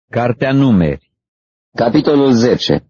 Cartea Numeri. Capitolul 10.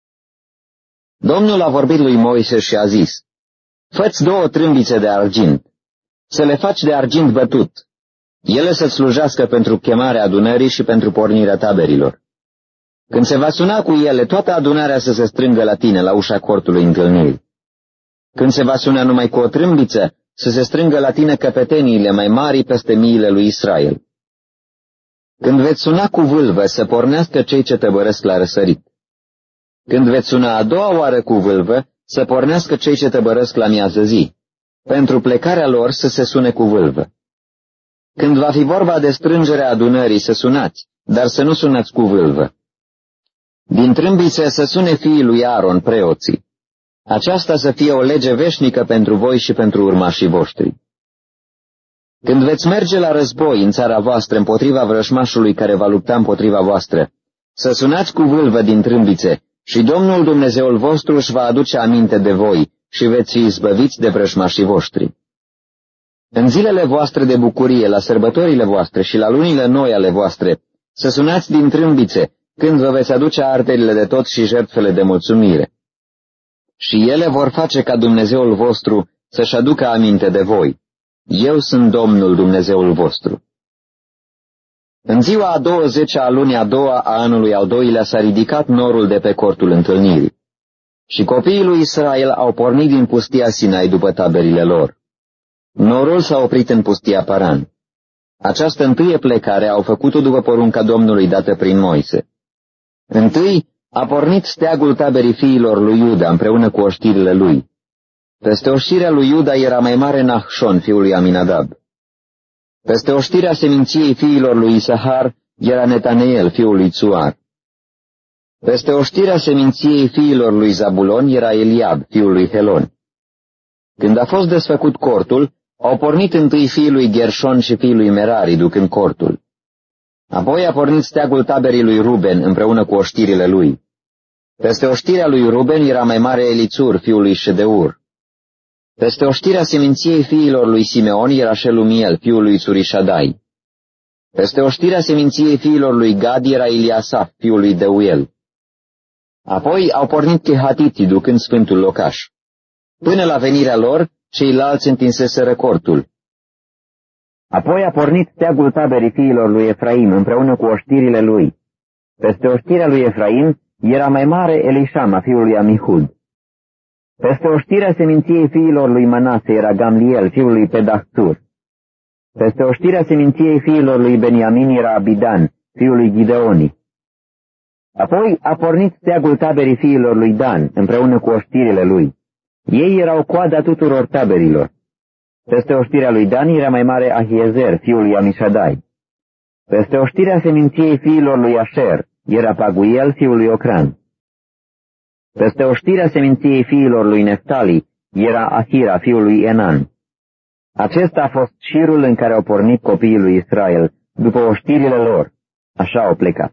Domnul a vorbit lui Moise și a zis: Fă-ți 2 trâmbițe de argint, să le faci de argint bătut, ele să-ți slujească pentru chemarea adunării și pentru pornirea taberilor. Când se va suna cu ele, toată adunarea să se strângă la tine, la ușa cortului întâlnirii. Când se va suna numai cu o trâmbiță, să se strângă la tine căpeteniile mai mari peste miile lui Israel. Când veți suna cu vâlvă, să pornească cei ce tăbărăsc la răsărit. Când veți suna a 2-a oară cu vâlvă, să pornească cei ce tăbărăsc la miază zi. Pentru plecarea lor să se sune cu vâlvă. Când va fi vorba de strângerea adunării, să sunați, dar să nu sunați cu vâlvă. Din trâmbițe să sune fiii lui Aaron, preoții. Aceasta să fie o lege veșnică pentru voi și pentru urmașii voștri. Când veți merge la război în țara voastră împotriva vrăjmașului care va lupta împotriva voastră, să sunați cu vâlvă din trâmbițe și Domnul Dumnezeul vostru își va aduce aminte de voi și veți fi izbăviți de vrăjmașii voștri. În zilele voastre de bucurie, la sărbătorile voastre și la lunile noi ale voastre, să sunați din trâmbițe când vă veți aduce arderile de tot și jertfele de mulțumire. Și ele vor face ca Dumnezeul vostru să-și aducă aminte de voi. Eu sunt Domnul Dumnezeul vostru. În ziua a 20-a a lunii a 2-a a anului al 2-lea s-a ridicat norul de pe cortul întâlnirii. Și copiii lui Israel au pornit din pustia Sinai după taberile lor. Norul s-a oprit în pustia Paran. Această întâie plecare au făcut-o după porunca Domnului dată prin Moise. Întâi a pornit steagul taberii fiilor lui Iuda împreună cu oștirile lui. Peste oștirea lui Iuda era mai mare Nahșon, fiul lui Aminadab. Peste oștirea seminției fiilor lui Isahar era Netaneel, fiul lui Tsuar. Peste oștirea seminției fiilor lui Zabulon era Eliab, fiul lui Helon. Când a fost desfăcut cortul, au pornit întâi fiii lui Gershon și fiii lui Merari, ducând cortul. Apoi a pornit steagul taberii lui Ruben împreună cu oștirile lui. Peste oștirea lui Ruben era mai mare Elițur, fiul lui Ședeur. Peste oștirea seminției fiilor lui Simeon era Shelumiel, fiul lui Țurișadai. Peste oștirea seminției fiilor lui Gad era Eliasaf, fiul lui Deuel. Apoi au pornit chehatiții, ducând sfântul locaș. Până la venirea lor, ceilalți întinseseră cortul. Apoi a pornit steagul taberii fiilor lui Efraim, împreună cu oștirile lui. Peste oștirea lui Efraim era mai mare Elișama, fiul lui Amihud. Peste oștirea seminției fiilor lui Manase era Gamliel, fiul lui Pedahțur. Peste oștirea seminției fiilor lui Beniamin era Abidan, fiul lui Gideoni. Apoi a pornit steagul taberii fiilor lui Dan, împreună cu oștirile lui. Ei erau coada tuturor taberilor. Peste oștirea lui Dan era mai mare Ahiezer, fiul lui Amishadai. Peste oștirea seminției fiilor lui Asher era Paguiel, fiul lui Ocran. Peste oștirea seminției fiilor lui Neftali era Ahira, fiul lui Enan. Acesta a fost șirul în care au pornit copiii lui Israel, după oștirile lor. Așa au plecat.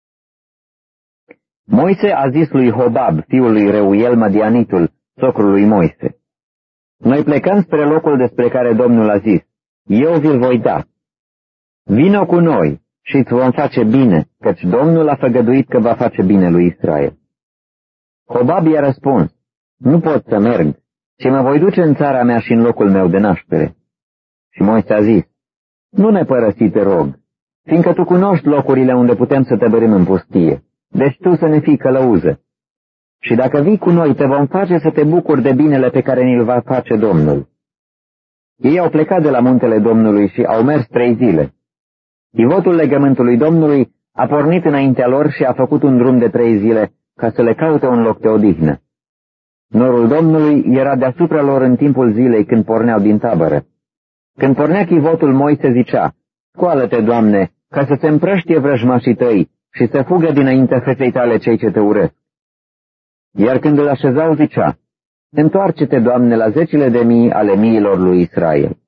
Moise a zis lui Hobab, fiul lui Reuel Madianitul, socrul lui Moise: Noi plecăm spre locul despre care Domnul a zis: Eu vi-l voi da. Vino cu noi și îți vom face bine, căci Domnul a făgăduit că va face bine lui Israel. Hobab i-a răspuns: Nu pot să merg, ci mă voi duce în țara mea și în locul meu de naștere. Și Moise a zis: Nu ne părăsi, te rog, fiindcă tu cunoști locurile unde putem să tăbărim în pustie, deci tu să ne fii călăuză. Și dacă vii cu noi, te vom face să te bucuri de binele pe care ni-l va face Domnul. Ei au plecat de la muntele Domnului și au mers 3 zile. Chivotul legământului Domnului a pornit înaintea lor și a făcut un drum de 3 zile ca să le caute un loc de odihnă. Norul Domnului era deasupra lor în timpul zilei când porneau din tabără. Când pornea chivotul, Moise zicea: Scoală-te, Doamne, ca să se împrăștie vrăjmașii tăi și să fugă dinaintea feței tale cei ce te urăsc. Iar când îl așezau, zicea: Întoarce-te, Doamne, la 10.000 ale miilor lui Israel.